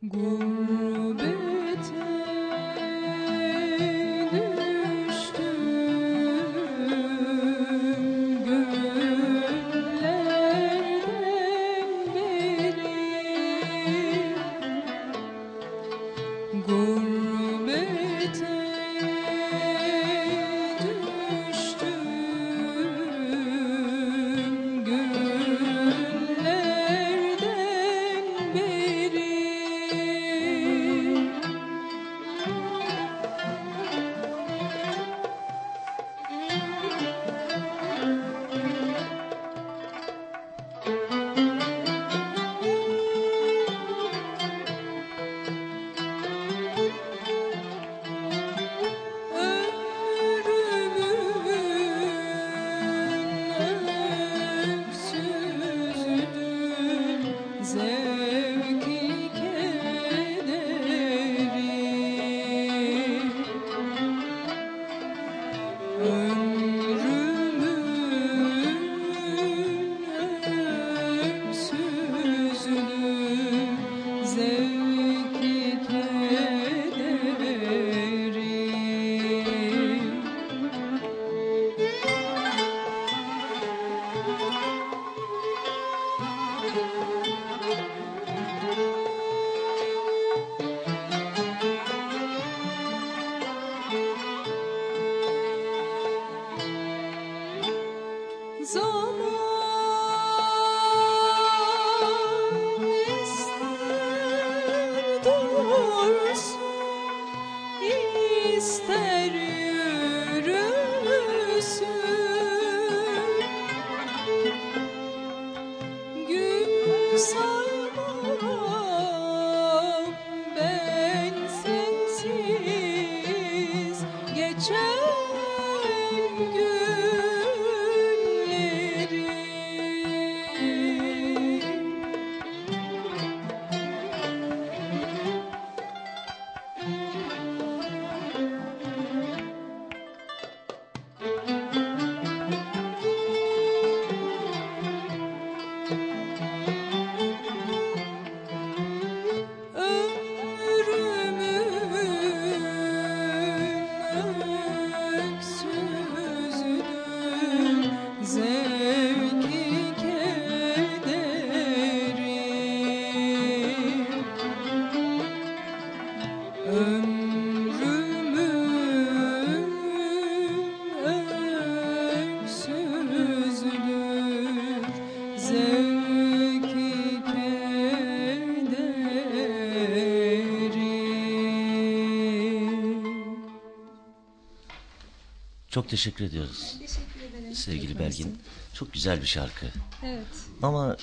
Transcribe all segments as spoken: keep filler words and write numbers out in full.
Çok teşekkür ediyoruz. Teşekkür ederim. Sevgili Belgin. Çok güzel bir şarkı. Evet. Ama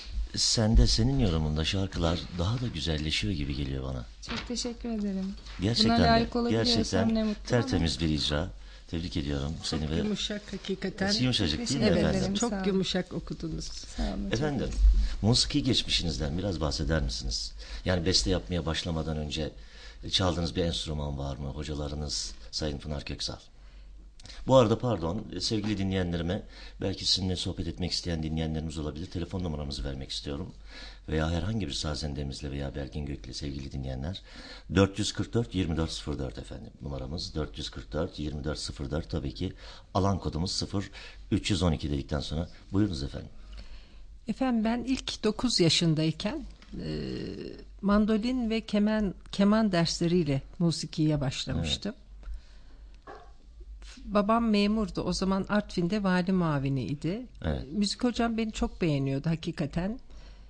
sende, senin yorumunda şarkılar daha da güzelleşiyor gibi geliyor bana. Çok teşekkür ederim. Gerçekten Buna layık de, olabiliyorsam gerçekten ne mutlu tertemiz bir icra. Tebrik ediyorum seni. Çok ve yumuşak hakikaten. Yumuşacık değil mi Evet, efendim? evet, çok Sağ olun. yumuşak okudunuz. Sağ olun. Efendim, musiki geçmişinizden biraz bahseder misiniz? Yani beste yapmaya başlamadan önce çaldığınız bir enstrüman var mı? Hocalarınız Sayın Pınar Köksal. Bu arada pardon, sevgili dinleyenlerime, belki sizinle sohbet etmek isteyen dinleyenlerimiz olabilir. Telefon numaramızı vermek istiyorum. Veya herhangi bir sazendemizle veya Belgin Gök'le sevgili dinleyenler. dört yüz kırk dört yirmi dört sıfır dört efendim. Numaramız dört yüz kırk dört yirmi dört sıfır dört, tabii ki alan kodumuz sıfır üç yüz on iki dedikten sonra buyurunuz efendim. Efendim ben ilk dokuz yaşındayken e, mandolin ve keman, keman dersleriyle musikiye başlamıştım. Evet. Babam memurdu. O zaman Artvin'de vali muaviniydi. Evet. Müzik hocam beni çok beğeniyordu hakikaten.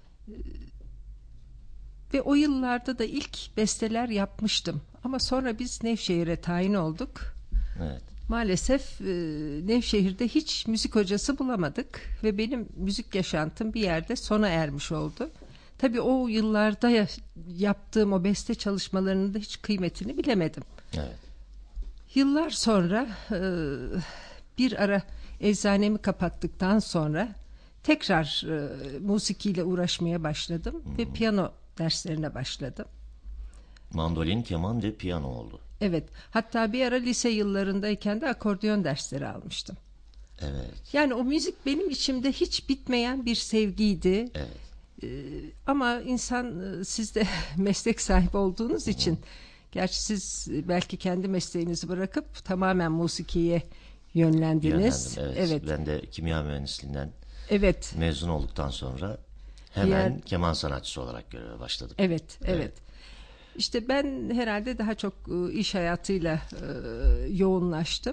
Ve o yıllarda da ilk besteler yapmıştım. Ama sonra biz Nevşehir'e tayin olduk. Evet. Maalesef Nevşehir'de hiç müzik hocası bulamadık. Ve benim müzik yaşantım bir yerde sona ermiş oldu. Tabii o yıllarda yaptığım o beste çalışmalarının da hiç kıymetini bilemedim. Evet. Yıllar sonra bir ara eczanemi kapattıktan sonra tekrar musikiyle uğraşmaya başladım hmm. ve piyano derslerine başladım. Mandolin, keman ve piyano oldu. Evet. Hatta bir ara lise yıllarındayken de akordeon dersleri almıştım. Evet. Yani o müzik benim içimde hiç bitmeyen bir sevgiydi. Evet. E, ama insan, siz de meslek sahibi olduğunuz için, gerçi siz belki kendi mesleğinizi bırakıp tamamen musikiye yönlendiniz. Yönlendim, evet. evet. Ben de kimya mühendisliğinden evet. mezun olduktan sonra hemen Diğer... keman sanatçısı olarak göreve başladım. Evet, evet. evet. İşte ben herhalde daha çok iş hayatıyla e, yoğunlaştım.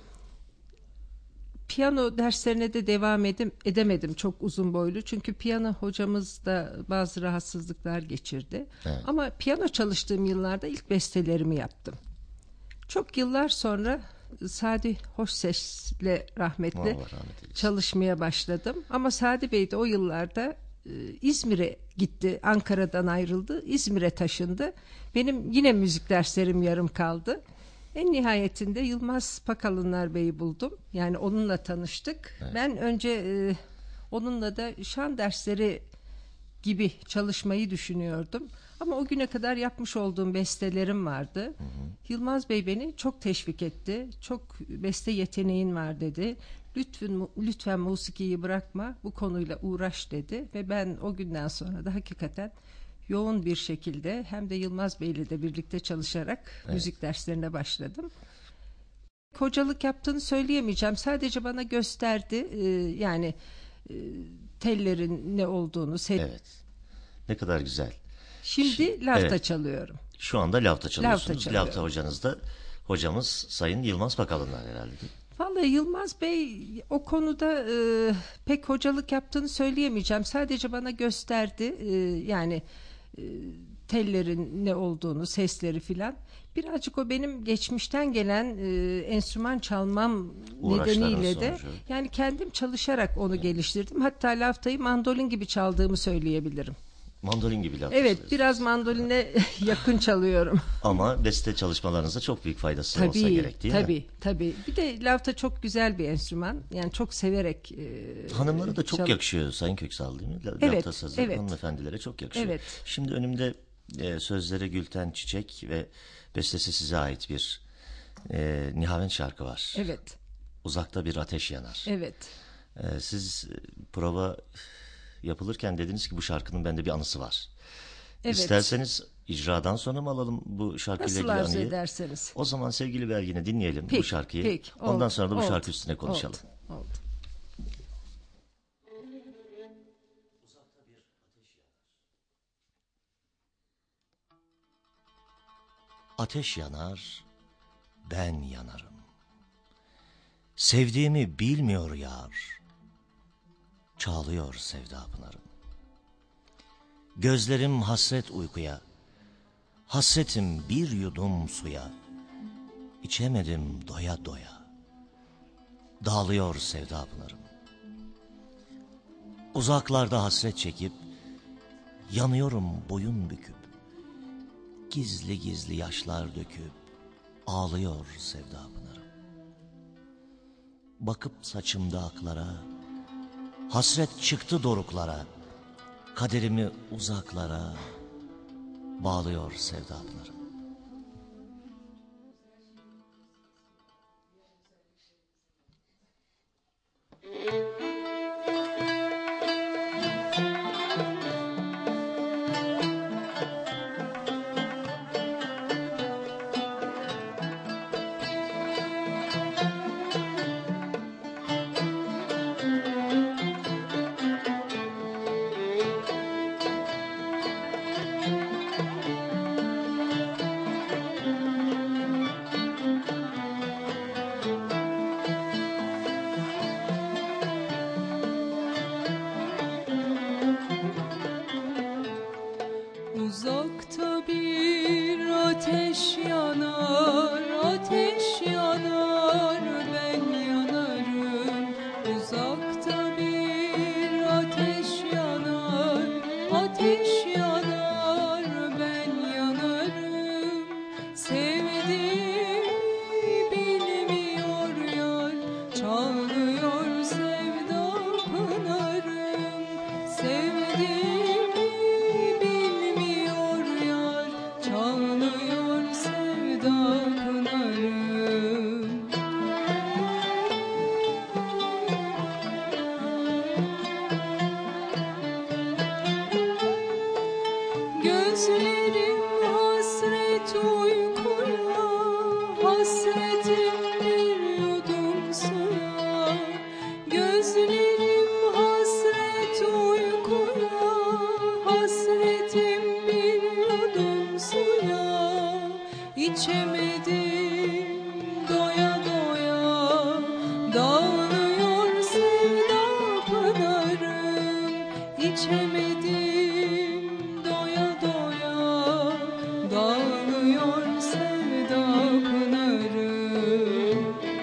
Piyano derslerine de devam edim, edemedim çok uzun boylu. Çünkü piyano hocamız da bazı rahatsızlıklar geçirdi. Evet. Ama piyano çalıştığım yıllarda ilk bestelerimi yaptım. Çok yıllar sonra Sadi Hoşses'le rahmetli rahmet çalışmaya başladım. Ama Sadi Bey de o yıllarda e, İzmir'e gitti. Ankara'dan ayrıldı. İzmir'e taşındı. Benim yine müzik derslerim yarım kaldı. En nihayetinde Yılmaz Pakalınlar Bey'i buldum. Yani onunla tanıştık. Evet. Ben önce e, onunla da şan dersleri gibi çalışmayı düşünüyordum. Ama o güne kadar yapmış olduğum bestelerim vardı. Hı hı. Yılmaz Bey beni çok teşvik etti. Çok beste yeteneğin var dedi. Lütfen, lütfen musikiyi bırakma, bu konuyla uğraş dedi. Ve ben o günden sonra da hakikaten yoğun bir şekilde hem de Yılmaz Bey ile de birlikte çalışarak evet. müzik derslerine başladım. Hocalık yaptığını söyleyemeyeceğim. Sadece bana gösterdi. Ee, yani e, tellerin ne olduğunu. Se- evet. Ne kadar güzel. Şimdi Şimdi lavta evet. çalıyorum. Şu anda lavta çalıyorsunuz. Lavta, lavta hocanız da hocamız Sayın Yılmaz Pakalınlar herhalde. Vallahi Yılmaz Bey o konuda e, pek hocalık yaptığını söyleyemeyeceğim. Sadece bana gösterdi. E, yani e, tellerin ne olduğunu, sesleri filan. Birazcık o benim geçmişten gelen e, enstrüman çalmam nedeniyle de yani kendim çalışarak onu evet. geliştirdim. Hatta laftayı mandolin gibi çaldığımı söyleyebilirim. Mandolin gibi laf. Evet, biraz mandoline yakın çalıyorum. Ama beste çalışmalarınızda çok büyük faydası tabii, olsa gerek değil tabii, mi? Tabii, tabii. Bir de lavta çok güzel bir enstrüman. Yani çok severek e, hanımlara da çok çal- yakışıyor Sayın Köksal, değil mi? Lavta evet, sazı evet. hanımefendilere çok yakışıyor. Evet. Şimdi önümde e, sözleri Gülten Çiçek ve bestesi size ait bir e, Nihavent şarkı var. Evet. Uzakta bir ateş yanar. Evet. E, siz prova yapılırken dediniz ki bu şarkının bende bir anısı var. Evet. İsterseniz icradan sonra mı alalım bu şarkıyla ilgili anıyı? Nasıl arzu ederseniz. O zaman sevgili Belgin'e dinleyelim peki, bu şarkıyı. Peki, oldu, ondan sonra da bu oldu, şarkı üstüne konuşalım. Oldu, oldu. Ateş yanar, ben yanarım. Sevdiğimi bilmiyor yar. Çağlıyor sevda pınarım. Gözlerim hasret uykuya, hasretim bir yudum suya. İçemedim doya doya. Dağılıyor sevda pınarım. Uzaklarda hasret çekip, yanıyorum boyun büküp. Gizli gizli yaşlar döküp, ağlıyor sevda pınarım. Bakıp saçımda aklara, hasret çıktı doruklara, kaderimi uzaklara bağlıyor sevda pınarım. Uzakta bir ateş yanar, ateş yanar, ben yanarım. Uzakta bir ateş yanar, ateş yanar, ben yanarım. Sevdiğimi bilmiyor yar, çağlıyor sevda pınarım. Sevdiğimi çağlıyor sevda pınarım. Gözlerim hasret uykuya, hasretim bir yudum suya. Gözlerim hasret uykuya, hasretim bir yudum suya. İçemedim doya doya, dağılıyor sevda pınarım. İçemedim doya doya, dağılıyor sevda pınarım.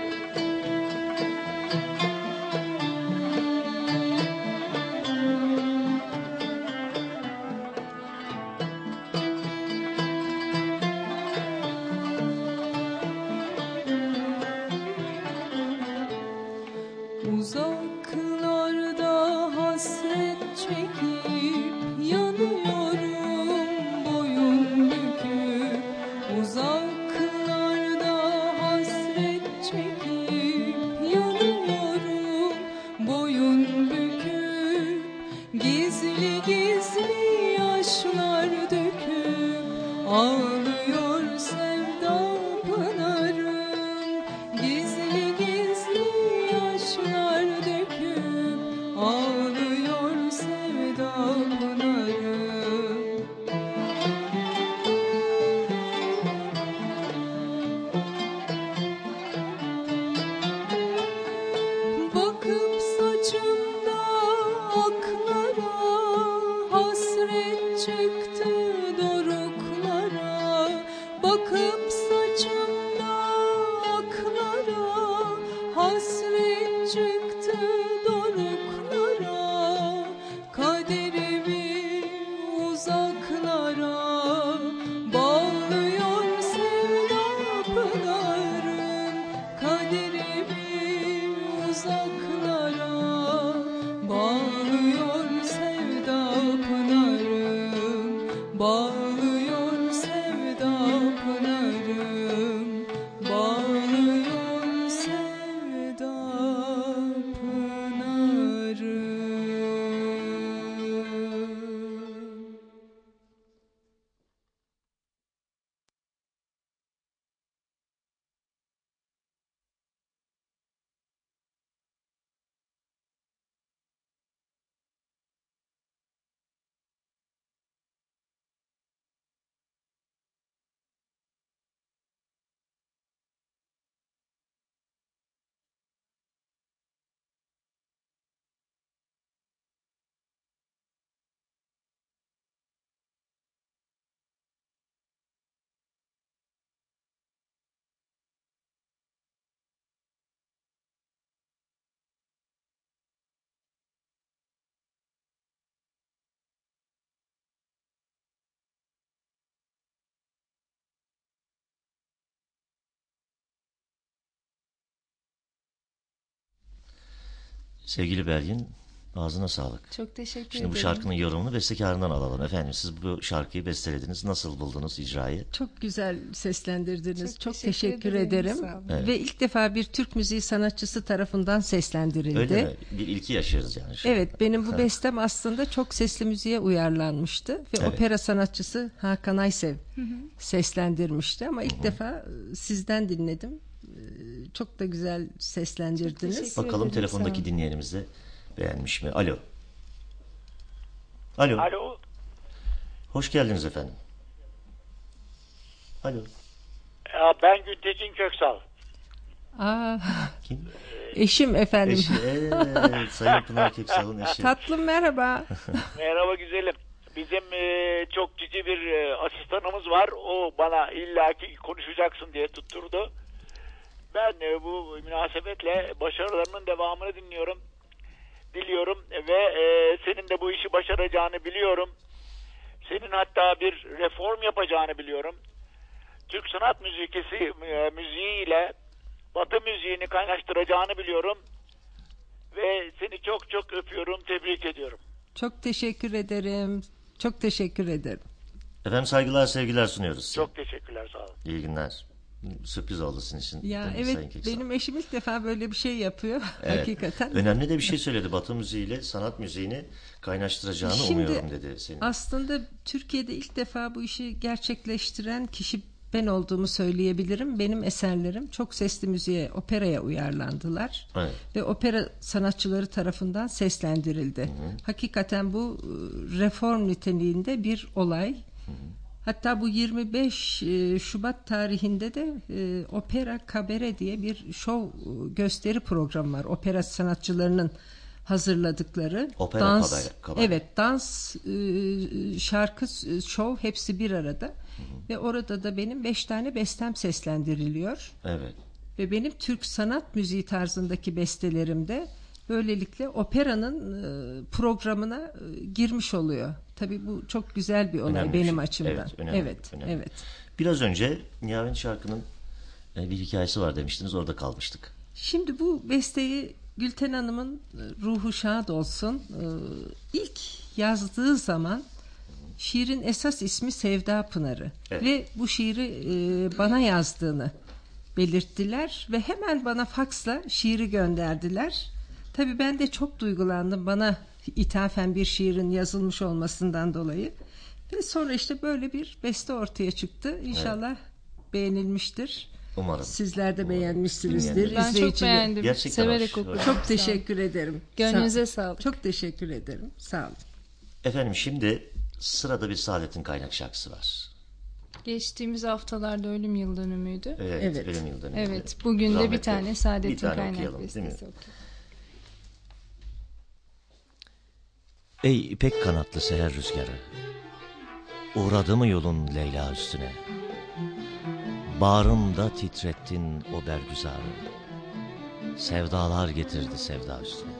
Uzaklarda hasret çekip yanıyorum boyun büküp. Uzaklarda hasret çekip yanıyorum boyun büküp. Gizli gizli yaşlar döküp ağlıyor sevda pınarım. Gizli gizli yaşlar döküp ağlıyor sevda pınarım. Bakıp saçımda aklara, hasret çıktı doruklara. Bakıp saçımda aklara, hasret çıktı doruklara. Kaderimi uzaklara bağlıyor sevda pınarım. Kaderimi uzaklara bağlıyor sevda pınarım. Bağlıyor sevda pınarım. Bağlıyor sevda pınarım. Sevgili Belgin, ağzına sağlık. Çok teşekkür Şimdi bu ederim. şarkının yorumunu bestekarından alalım. Efendim siz bu şarkıyı bestelediniz. Nasıl buldunuz icrayı? Çok güzel seslendirdiniz. Çok, Çok teşekkür, teşekkür ederim, ederim. sağ olun. Evet. Ve ilk defa bir Türk müziği sanatçısı tarafından seslendirildi. Öyle mi? Bir ilki yaşıyoruz yani şu an. Evet, benim bu bestem aslında çok sesli müziğe uyarlanmıştı ve Evet. opera sanatçısı Hakan Aysev seslendirmişti ama ilk defa e, sizden dinledim. E, Çok da güzel seslendirdiniz. teşekkür Bakalım ederim, telefondaki sağ olun. dinleyenimiz de beğenmiş mi? Alo. Alo. Alo. Hoş geldiniz efendim. Alo. Ya ben Güntekin Köksal. Aa, Kim? eşim efendim. Eşi. Evet. Sayın Pınar Köksal'ın eşi. Tatlım merhaba. Merhaba güzelim. Bizim e, çok cici bir e, asistanımız var. O bana illaki konuşacaksın diye tutturdu. Ben e, bu münasebetle başarılarının devamını dinliyorum. Diliyorum ve e, senin de bu işi başaracağını biliyorum. Senin hatta bir reform yapacağını biliyorum. Türk sanat müzikisi e, müziğiyle Batı müziğini kaynaştıracağını biliyorum. Ve seni çok çok öpüyorum, tebrik ediyorum. Çok teşekkür ederim. Çok teşekkür ederim. Efendim saygılar sevgiler sunuyoruz size. Çok teşekkürler, sağ olun. İyi günler. Sürpriz oldu sizin için. Ya evet, benim eşim ilk defa böyle bir şey yapıyor. Evet. Hakikaten. Önemli de bir şey söyledi. Batı müziğiyle sanat müziğini kaynaştıracağını Şimdi, umuyorum dedi senin. Aslında Türkiye'de ilk defa bu işi gerçekleştiren kişi ben olduğumu söyleyebilirim. Benim eserlerim çok sesli müziğe, operaya uyarlandılar. Evet. Ve opera sanatçıları tarafından seslendirildi. Hı hı. Hakikaten bu reform niteliğinde bir olay. Hı hı. Hatta bu yirmi beş Şubat tarihinde de e, Opera Kabare diye bir şov gösteri programı var. Opera sanatçılarının hazırladıkları. Opera dans, kabare. Evet, dans, e, şarkı, şov hepsi bir arada. Hı hı. Ve orada da benim beş tane bestem seslendiriliyor. Evet. Ve benim Türk sanat müziği tarzındaki bestelerim de böylelikle operanın e, programına e, girmiş oluyor. Tabii bu çok güzel bir olay önemli benim şey. Açımdan. Evet, önemli, evet, önemli. Evet. Biraz önce Nihavent şarkının e, bir hikayesi var demiştiniz, orada kalmıştık. Şimdi bu besteyi Gülten Hanım'ın ruhu şad olsun e, ilk yazdığı zaman şiirin esas ismi Sevda Pınarı. Evet. Ve bu şiiri e, bana yazdığını belirttiler ve hemen bana faksla şiiri gönderdiler. Tabii ben de çok duygulandım bana ithafen bir şiirin yazılmış olmasından dolayı. Ve sonra işte böyle bir beste ortaya çıktı. İnşallah evet. beğenilmiştir. Umarım. Sizler de Umarım. beğenmişsinizdir. Ben çok beğendim. Gerçekten severek okudum. Çok teşekkür ederim. Gönlünüze sağlık. Çok teşekkür ederim. Sağ olun. Efendim şimdi sırada bir Saadettin Kaynak şarkısı var. Geçtiğimiz haftalarda ölüm yıl dönümüydü. Evet, evet. ölüm yıl dönümü. Evet, bugün de bir tane Saadettin Kaynak bestesi. Ey ipek kanatlı seher rüzgarı, uğradı mı yolun Leyla üstüne? Bağrımda titrettin o bergüzarı, sevdalar getirdi sevda üstüne.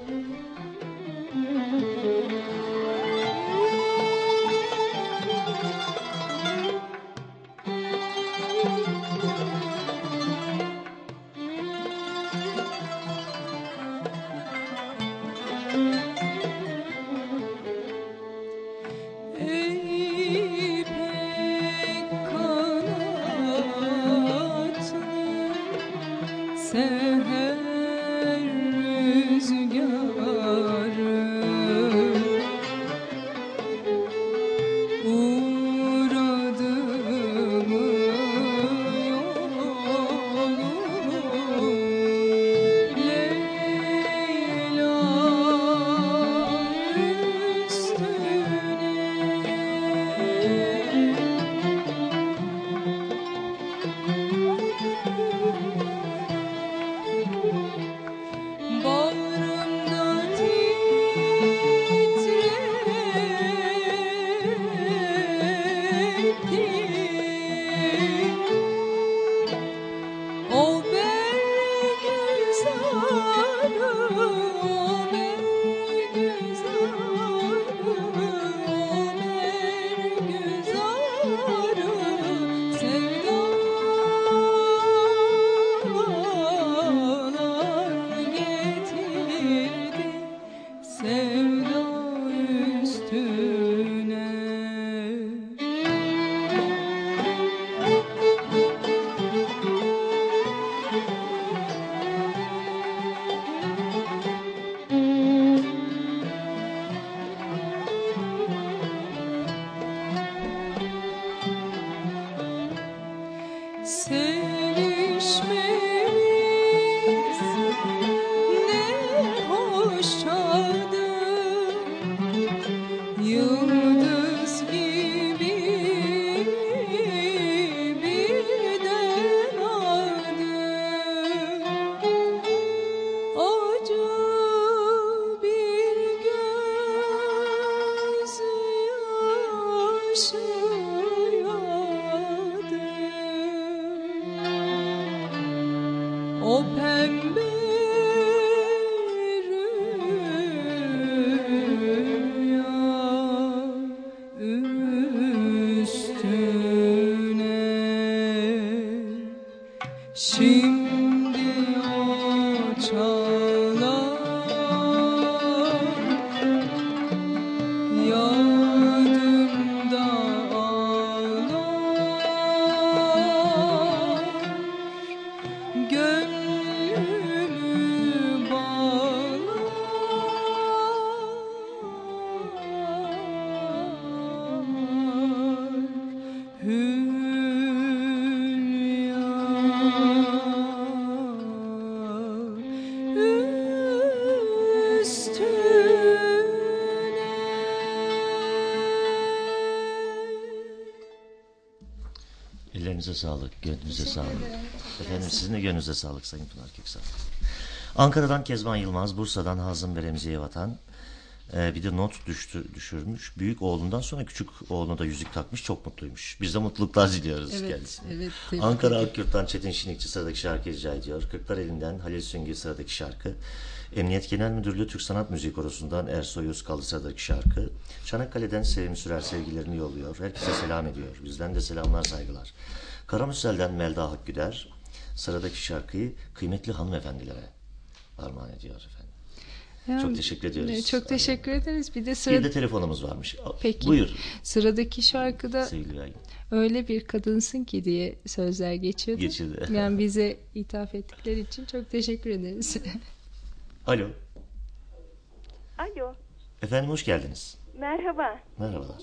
Ellerinize sağlık, gönlünüze sağlık. Efendim sizin de gönlünüze sağlık Sayın Pınar Köksal. Ankara'dan Kezban Yılmaz, Bursa'dan Hazım ve Remziye Vatan. Ee, bir de not düştü, düşürmüş. Büyük oğlundan sonra küçük oğluna da yüzük takmış. Çok mutluymuş. Biz de mutluluklar diliyoruz Evet, kendisine. evet, Ankara Akyurt'tan Çetin Şinikçi sıradaki şarkı rica ediyor. Kırklareli'nden Halil Süngül sıradaki şarkı. Emniyet Genel Müdürlüğü Türk Sanat Müziği Korosu'ndan Ersoy Özkallı sıradaki şarkı. Çanakkale'den Sevim Sürer sevgilerini yolluyor. Herkese selam ediyor. Bizden de selamlar, saygılar. Karamürsel'den Melda Hakgüder sıradaki şarkıyı kıymetli hanımefendilere armağan ediyor efendim. Yani, çok teşekkür ediyoruz. Çok teşekkür ederiz. Bir de sıra... Bir de telefonumuz varmış. Peki. Buyur. Sıradaki şarkıda Sevgili Belgin. öyle bir kadınsın ki diye sözler geçiyordu. Geçirdi. Yani bize ithaf ettikleri için çok teşekkür ederiz. Alo. Alo. Efendim hoş geldiniz. Merhaba. Merhabalar.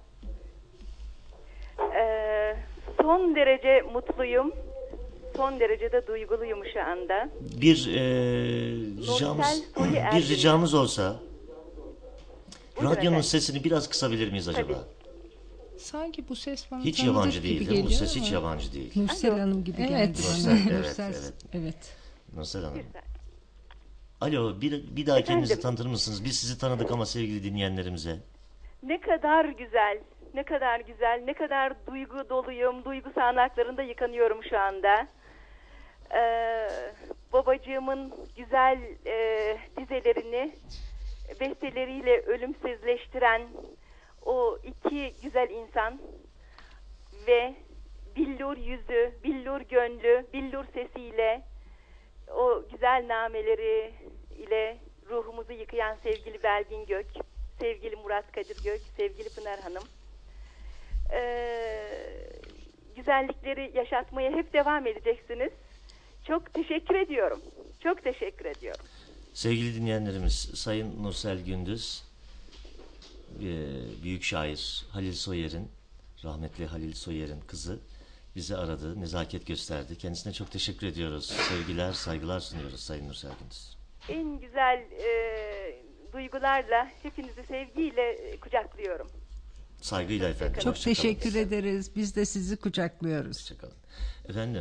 Ee, son derece mutluyum. Son derece de duyguluyum şu anda. Bir e, ricamız, bir ricamız olsa Buyurun radyonun efendim. sesini biraz kısabilir miyiz acaba? Tabii. Sanki bu ses bana Hiç tanıdık yabancı gibi değil değil mi? Bu geliyor ses hiç ama. yabancı değil. Nursel Alo. Hanım gibi Evet. geldi Nursel, bana. evet, Nursel, evet. evet. Nursel Hanım. Güzel. Alo, bir, bir daha kendinizi Efendim? tanıtır mısınız? Biz sizi tanıdık ama sevgili dinleyenlerimize. Ne kadar güzel, ne kadar güzel, ne kadar duygu doluyum, duygu sağanaklarında yıkanıyorum şu anda. Ee, babacığımın güzel e, dizelerini besteleriyle ölümsüzleştiren o iki güzel insan ve billur yüzü, billur gönlü, billur sesiyle o güzel nameleri ile ruhumuzu yıkayan sevgili Belgin Gök, sevgili Murat Kadir Gök, sevgili Pınar Hanım. Ee, güzellikleri yaşatmaya hep devam edeceksiniz. Çok teşekkür ediyorum. Çok teşekkür ediyorum. Sevgili dinleyenlerimiz, Sayın Nursel Gündüz, e, büyük şair Halil Soyer'in, rahmetli Halil Soyer'in kızı bizi aradı, nezaket gösterdi. Kendisine çok teşekkür ediyoruz. Sevgiler, saygılar sunuyoruz Sayın Nursel Gündüz. En güzel e, duygularla, hepinizi sevgiyle e, kucaklıyorum. Saygıyla efendim. Çok Hoşça kalın. teşekkür ederiz. Biz de sizi kucaklıyoruz. Hoşçakalın. Efendim,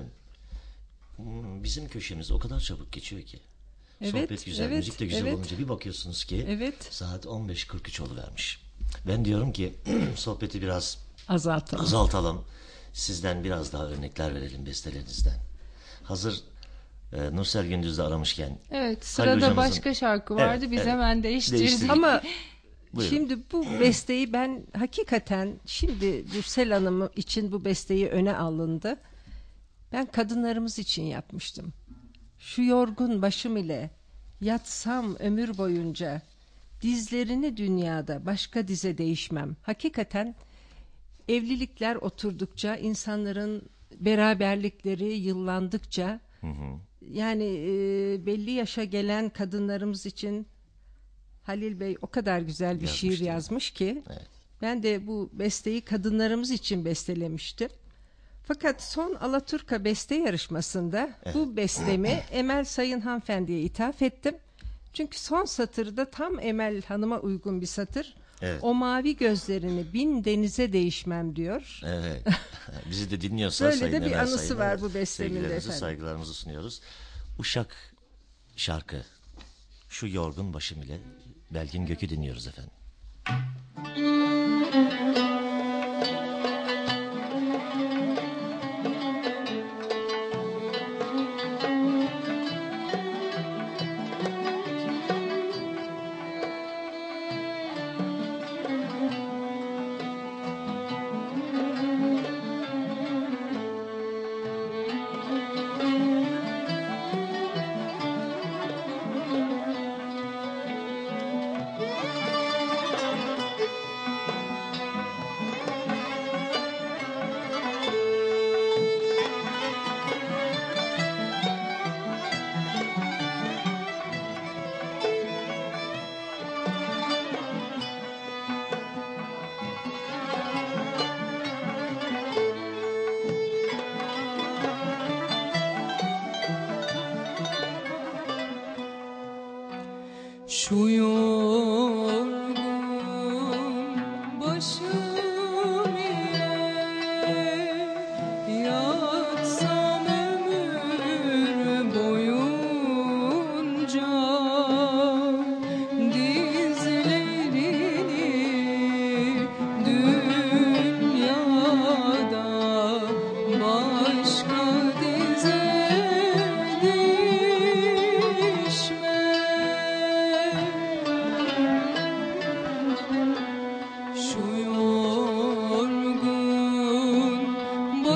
bizim köşemiz o kadar çabuk geçiyor ki. Evet, Sohbet güzel, evet, müzik de güzel evet. olunca bir bakıyorsunuz ki Evet. saat on beş kırk üç oluvermiş. Ben diyorum ki sohbeti biraz Azaltalım. azaltalım. Sizden biraz daha örnekler verelim bestelerinizden. Hazır e, Nursel Gündüz'de aramışken. Evet, Halil sırada hocamızın- başka şarkı vardı. Evet, Biz evet. hemen değiştirdik. Değiştirdik. Ama Buyurun. şimdi bu besteyi ben hakikaten şimdi Nursel Hanım için bu besteyi öne alındı. Ben kadınlarımız için yapmıştım. Şu yorgun başım ile yatsam ömür boyunca dizlerini dünyada başka dize değişmem. Hakikaten evlilikler oturdukça, insanların beraberlikleri yıllandıkça, Hı hı. yani e, belli yaşa gelen kadınlarımız için Halil Bey o kadar güzel bir Yazmış şiir değil mi? yazmış ki Evet. ben de bu besteyi kadınlarımız için bestelemiştim. Fakat son Alaturka beste yarışmasında bu bestemi Emel Sayın hanımefendiye ithaf ettim. Çünkü son satırda tam Emel Hanım'a uygun bir satır. Evet. O mavi gözlerini bin denize değişmem diyor. Evet. Bizi de dinliyorsa Böyle Sayın de bir Emel anısı Sayın, var evet, bu bestemin de sevgilerimizi, efendim. saygılarımızı sunuyoruz. Uşak şarkı. Şu yorgun başım ile Belgin Gök'ü dinliyoruz efendim. Şu yorgun başım ile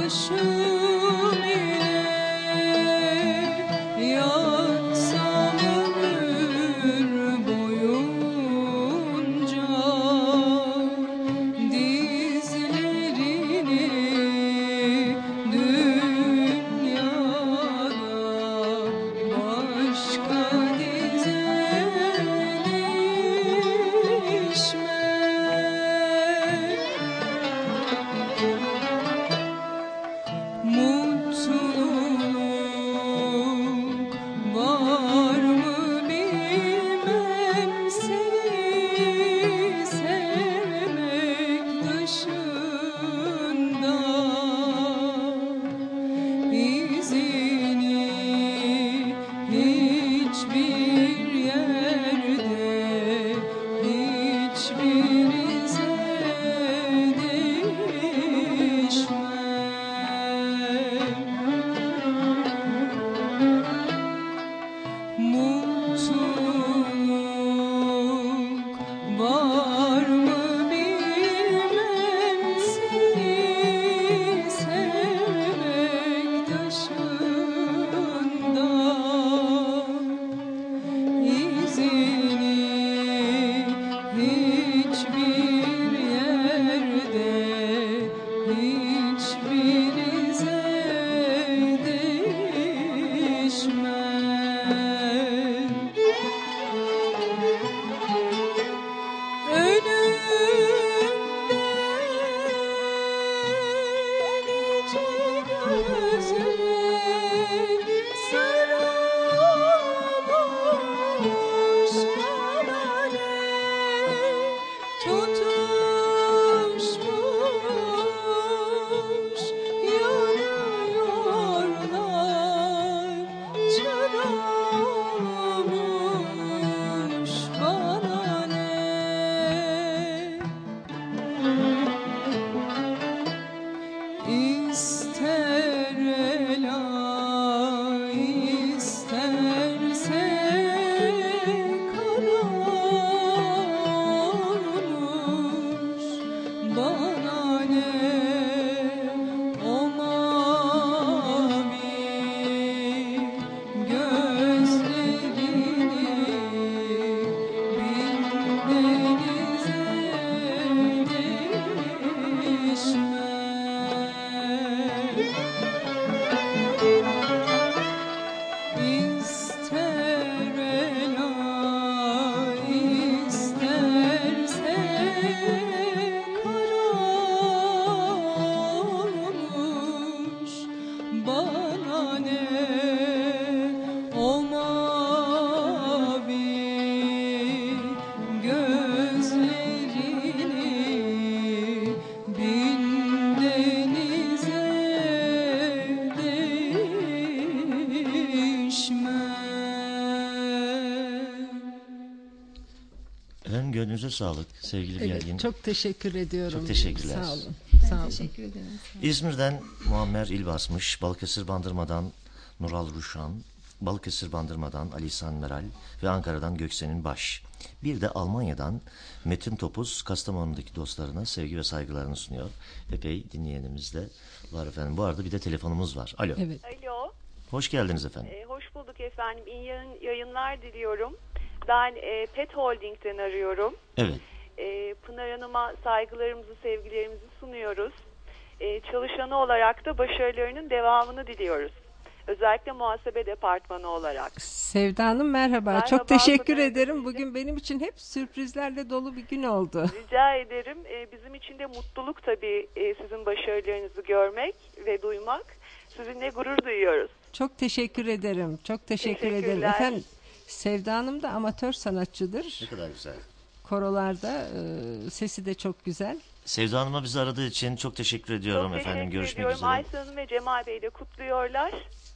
Gönlünüze sağlık sevgili evet, Belgin. Çok teşekkür ediyorum. Çok teşekkürler. Sağ olun. Ben Sağ olun. teşekkür ederim. Sağ olun. İzmir'den Muammer İlbasmış, Balıkesir Bandırma'dan Nural Ruşan, Balıkesir Bandırma'dan Ali İhsan Meral ve Ankara'dan Göksen'in Baş. Bir de Almanya'dan Metin Topuz, Kastamonu'daki dostlarına sevgi ve saygılarını sunuyor. Epey dinleyenimiz de var efendim. Bu arada bir de telefonumuz var. Alo. Evet. Alo. Hoş geldiniz efendim. E, hoş bulduk efendim. İyi yayın, yayınlar diliyorum. Ben e, Pet Holding'den arıyorum. Evet. E, Pınar Hanım'a saygılarımızı, sevgilerimizi sunuyoruz. E, çalışanı olarak da başarılarının devamını diliyoruz. Özellikle muhasebe departmanı olarak. Sevda Hanım merhaba. Merhaba, Çok teşekkür Pınar ederim. Hanım. Bugün benim için hep sürprizlerle dolu bir gün oldu. Rica ederim. E, bizim için de mutluluk tabii e, sizin başarılarınızı görmek ve duymak. Sizinle gurur duyuyoruz. Çok teşekkür ederim. Çok teşekkür ederim. Teşekkürler. Efendim Sevda Hanım da amatör sanatçıdır. Ne kadar güzel. Korolarda e, sesi de çok güzel. Sevda Hanım'a bizi aradığı için çok teşekkür ediyorum Çok efendim. teşekkür Görüşmek ediyorum. üzere. Ayşe Hanım ve Cemal Bey de kutluyorlar.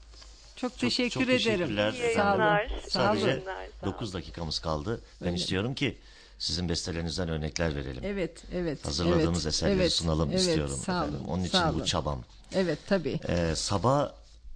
Çok teşekkür çok ederim. teşekkürler. İyi Sağ olun. yayınlar. Sağ Sadece olun. Sağ olun. dokuz dakikamız kaldı. Ben Öyle. istiyorum ki sizin bestelerinizden örnekler verelim. Evet, evet. Hazırladığımız evet, eserleri evet, sunalım evet, istiyorum sağ olun, efendim. Onun sağ için olun. bu çabam. Evet, tabii. Ee, Sabah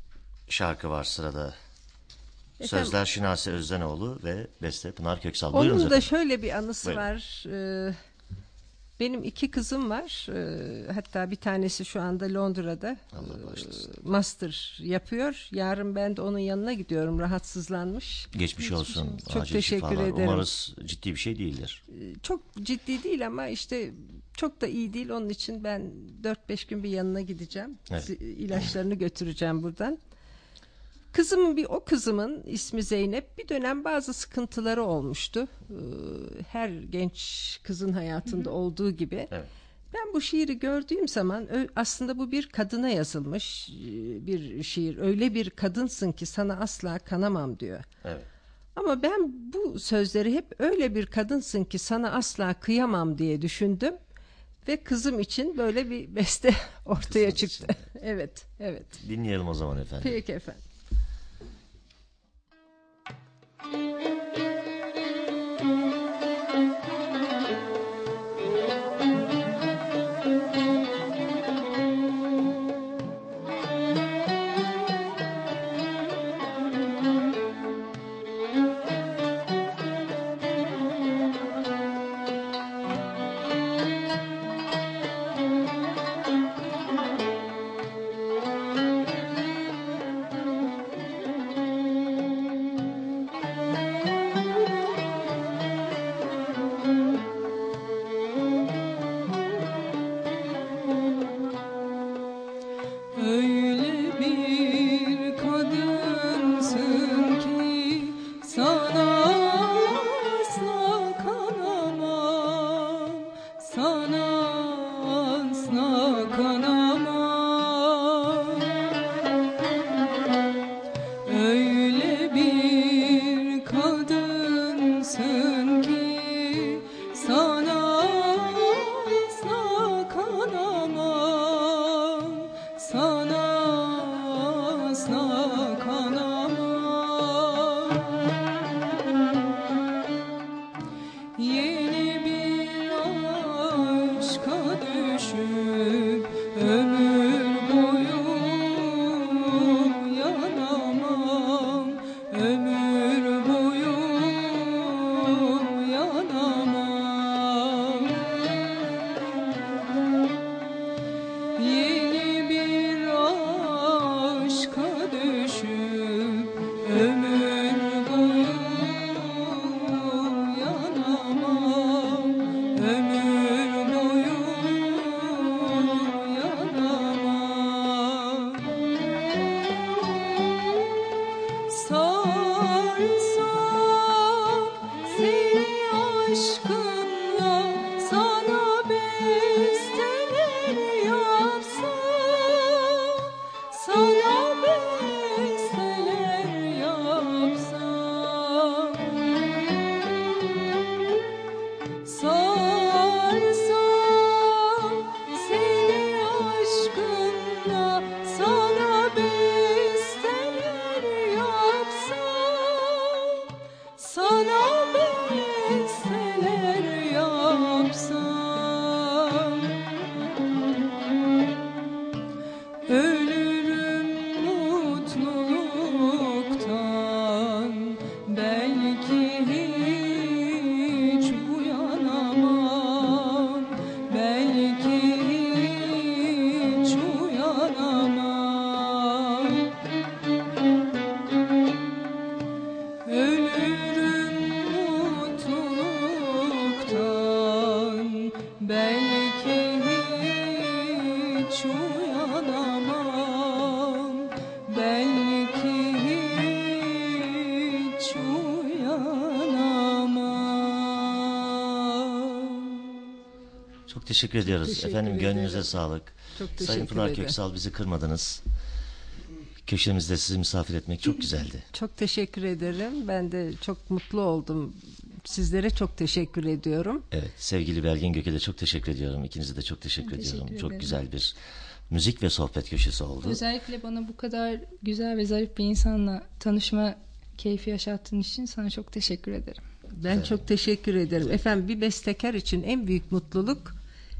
şarkı var sırada. Efendim? Sözler Şinasi Özdenoğlu ve beste Pınar Köksal. Buyurunuz Onun da efendim. şöyle bir anısı Buyurun. var. Ee, Benim iki kızım var. Ee, hatta bir tanesi şu anda Londra'da e, master yapıyor. Yarın ben de onun yanına gidiyorum. Rahatsızlanmış. Geçmiş olsun. Çok Acil teşekkür şifalar. ederim. Umarız ciddi bir şey değildir. Ee, çok ciddi değil ama işte çok da iyi değil. Onun için ben dört beş gün bir yanına gideceğim. Evet. İlaçlarını götüreceğim buradan. Kızımın bir o kızımın ismi Zeynep, bir dönem bazı sıkıntıları olmuştu. Her genç kızın hayatında olduğu gibi. Evet. Ben bu şiiri gördüğüm zaman aslında bu bir kadına yazılmış bir şiir. Öyle bir kadınsın ki sana asla kanamam diyor. Evet. Ama ben bu sözleri hep öyle bir kadınsın ki sana asla kıyamam diye düşündüm. Ve kızım için böyle bir beste ortaya Kızınız çıktı. için. Evet, evet. Dinleyelim o zaman efendim. Peki efendim. Teşekkür ediyoruz. teşekkür Efendim ederim. gönlünüze sağlık. Çok Sayın teşekkür Pınar ederim. Köksal, bizi kırmadınız. Köşemizde sizi misafir etmek çok güzeldi. Çok teşekkür ederim. Ben de çok mutlu oldum. Sizlere çok teşekkür ediyorum. Evet, sevgili Belgin Gök'e de çok teşekkür ediyorum. İkinize de çok teşekkür Ben ediyorum. teşekkür Çok ederim. güzel bir müzik ve sohbet köşesi oldu. Özellikle bana bu kadar güzel ve zarif bir insanla tanışma keyfi yaşattığın için sana çok teşekkür ederim. Ben Efendim. çok teşekkür ederim. Efendim, bir bestekar için en büyük mutluluk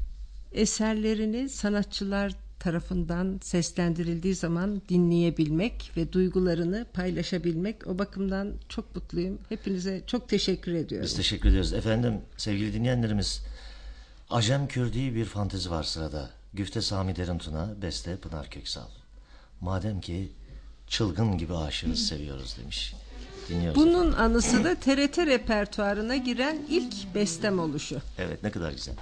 eserlerini sanatçılar tarafından seslendirildiği zaman dinleyebilmek ve duygularını paylaşabilmek. O bakımdan çok mutluyum. Hepinize çok teşekkür ediyorum. Biz teşekkür ediyoruz. Efendim, sevgili dinleyenlerimiz, Acem Kürdi bir fantezi var sırada. Güfte Sami Derintuna, beste Pınar Köksal. Madem ki çılgın gibi aşığız, seviyoruz demiş. Dinliyoruz. Bunun efendim. Anısı da T R T repertuarına giren ilk bestem oluşu. Evet, ne kadar güzel.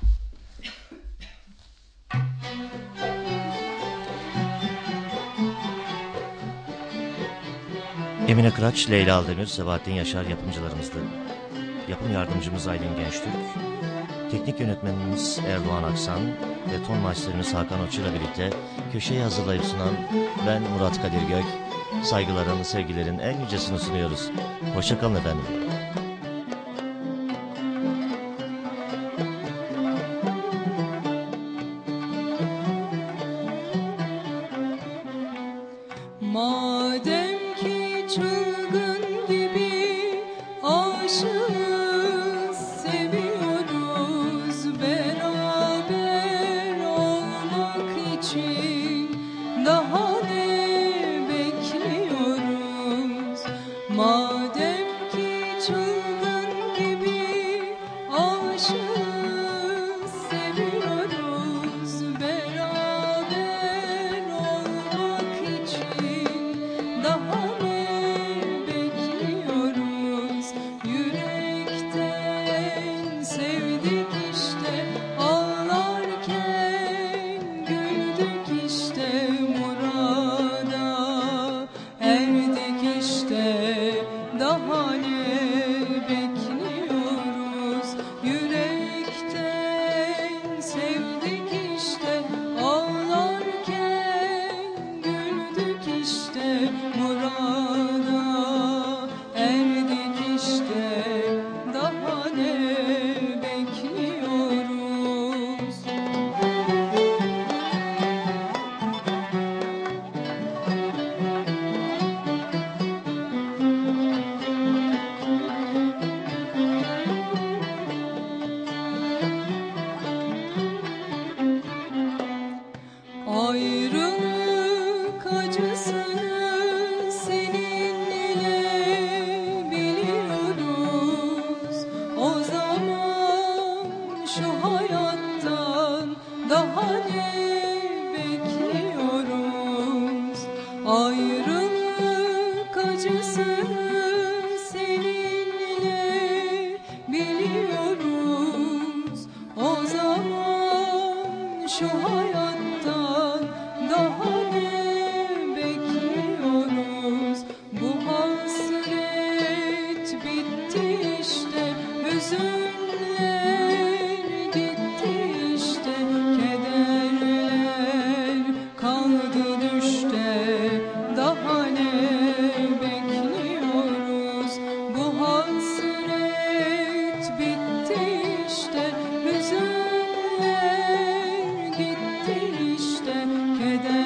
Emine Kıraç, Leyla Aldemir, Sebahattin Yaşar yapımcılarımızdı. Yapım yardımcımız Aylin Gençtürk. Teknik yönetmenimiz Erdoğan Aksan ve ton maçlarımız Hakan Oçu ile birlikte köşeyi hazırlayıp sunan ben Murat Kadir Gök. Saygıların, sevgilerin en yücesini sunuyoruz. Hoşça kalın efendim. Madem ki çılgın gibi aşığız, seviyoruz, beraber olmak için daha ne bekliyoruz? Madem ki çılgın gibi aşığız, seviyoruz, beraber olmak için daha ne bekliyoruz? Yürekten sevdik işte, ağlarken güldük işte, murada erdik işte, daha ne bekliyoruz? Yürekten sevdik işte, ağlarken güldük işte, murada erdik işte, daha ne bekliyoruz? Ayrılık acısını seninle biliyoruz. O zaman şu hayattan daha ne bekliyoruz? Ayrılık acısını seninle biliyoruz. O zaman şu hayattan daha ne bekliyoruz? Bu hasret bitti işte, hüzünler gitti işte, kederler kaldı düşte, daha ne bekliyoruz? Bu hasret bitti işte, hüzünler gitti işte, keder